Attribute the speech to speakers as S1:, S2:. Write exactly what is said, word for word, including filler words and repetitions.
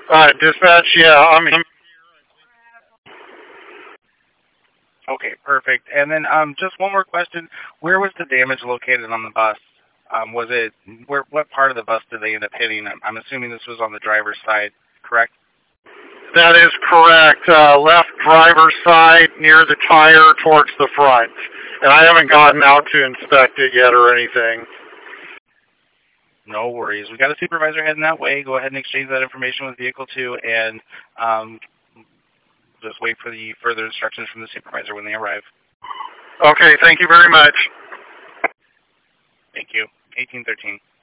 S1: Uh, dispatch, yeah, I'm here.
S2: Okay, perfect. And then um, just one more question: where was the damage located on the bus? Um, was it where? What part of the bus did they end up hitting? I'm, I'm assuming this was on the driver's side, correct?
S1: That is correct. Uh, left driver's side near the tire towards the front. And I haven't gotten out to inspect it yet or anything.
S2: No worries. We got a supervisor heading that way. Go ahead and exchange that information with vehicle two, and um, just wait for the further instructions from the supervisor when they arrive.
S1: Okay, thank you very much.
S2: Thank you. eighteen thirteen.